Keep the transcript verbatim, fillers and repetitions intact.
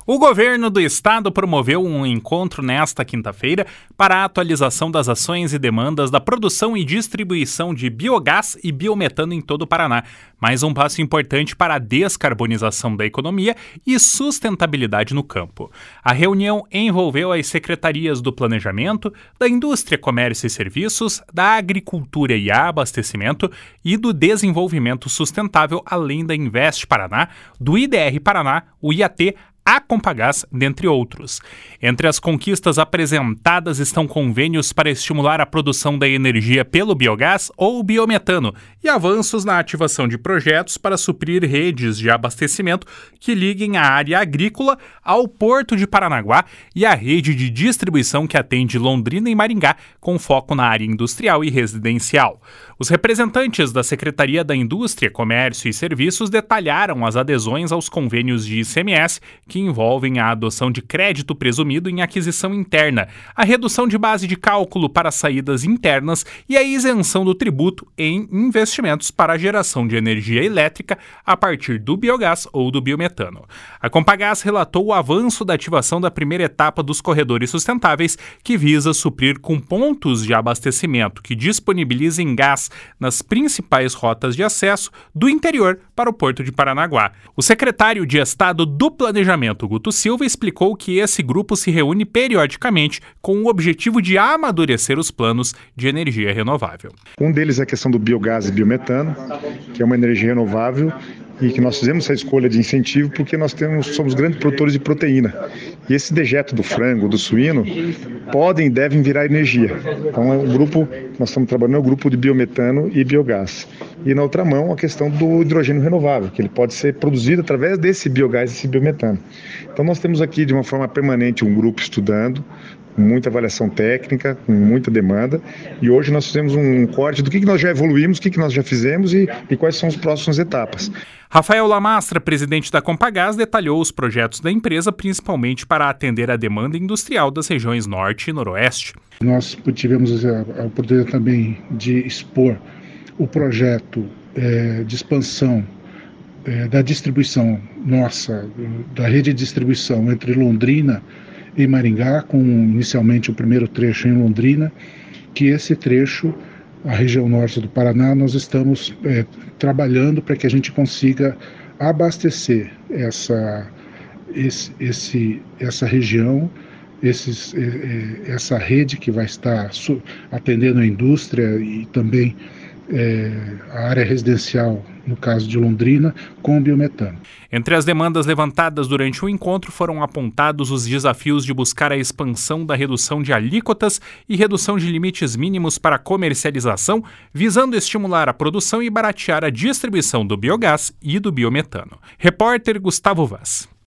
O governo do estado promoveu um encontro nesta quinta-feira para a atualização das ações e demandas da produção e distribuição de biogás e biometano em todo o Paraná, mais um passo importante para a descarbonização da economia e sustentabilidade no campo. A reunião envolveu as secretarias do Planejamento, da Indústria, Comércio e Serviços, da Agricultura e Abastecimento e do Desenvolvimento Sustentável, além da Invest Paraná, do I D R Paraná, o I A T, a Compagás, dentre outros. Entre as conquistas apresentadas estão convênios para estimular a produção da energia pelo biogás ou biometano e avanços na ativação de projetos para suprir redes de abastecimento que liguem a área agrícola ao Porto de Paranaguá e a rede de distribuição que atende Londrina e Maringá, com foco na área industrial e residencial. Os representantes da Secretaria da Indústria, Comércio e Serviços detalharam as adesões aos convênios de I C M S que envolvem a adoção de crédito presumido em aquisição interna, a redução de base de cálculo para saídas internas e a isenção do tributo em investimentos para a geração de energia elétrica a partir do biogás ou do biometano. A Compagás relatou o avanço da ativação da primeira etapa dos corredores sustentáveis, que visa suprir com pontos de abastecimento que disponibilizem gás nas principais rotas de acesso do interior para o Porto de Paranaguá. O secretário de Estado do Planejamento, Guto Silva, explicou que esse grupo se reúne periodicamente com o objetivo de amadurecer os planos de energia renovável. Um deles é a questão do biogás e biometano, que é uma energia renovável e que nós fizemos essa escolha de incentivo porque nós temos, somos grandes produtores de proteína. E esse dejeto do frango, do suíno, podem e devem virar energia. Então, é um grupo, nós estamos trabalhando no grupo de biometano e biogás. E na outra mão, a questão do hidrogênio renovável, que ele pode ser produzido através desse biogás e desse biometano. Então, nós temos aqui, de uma forma permanente, um grupo estudando, com muita avaliação técnica, com muita demanda, e hoje nós fizemos um corte do que, que nós já evoluímos, o que, que nós já fizemos e, e quais são as próximas etapas. Rafael Lamastra, presidente da Compagás, detalhou os projetos da empresa, principalmente para atender a demanda industrial das regiões Norte e Noroeste. Nós tivemos a, a oportunidade também de expor o projeto é, de expansão é, da distribuição nossa, da rede de distribuição entre Londrina e Maringá, com inicialmente o primeiro trecho em Londrina, que esse trecho, a região norte do Paraná, nós estamos é, trabalhando para que a gente consiga abastecer essa, esse, esse, essa região, esses, essa rede que vai estar atendendo a indústria e também É, a área residencial, no caso de Londrina, com o biometano. Entre as demandas levantadas durante o encontro foram apontados os desafios de buscar a expansão da redução de alíquotas e redução de limites mínimos para comercialização, visando estimular a produção e baratear a distribuição do biogás e do biometano. Repórter Gustavo Vaz.